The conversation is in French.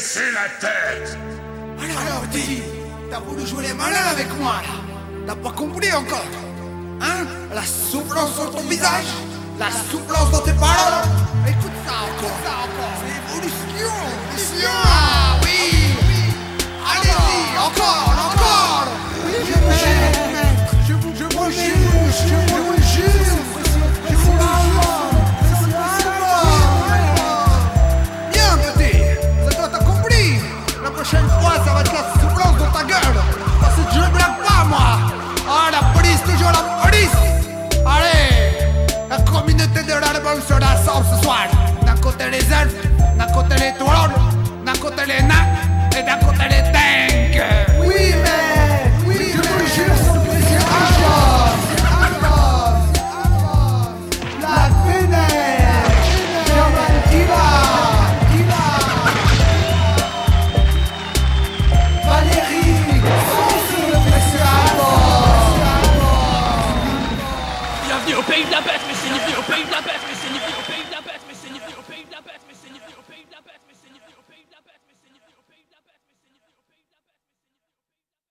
baisser la tête. Alors dis, t'as voulu jouer les malins avec moi là? T'as pas compris encore? Hein? La souplance sur ton visage, la souplance dans tes paroles. Écoute ça encore, c'est évolution, évolution. Ah oui, allez-y, encore. Je vous jure. Bien petit, c'est toi t'as compris. La prochaine fois ça va être la souplance dans ta gueule. Parce que je ne blague pas moi. Ah la police, toujours la police. Allez, la communauté de l'album se rassemble ce soir. D'un côté les elfes, d'un côté les trolls, d'un côté les nains et d'un côté les dingues.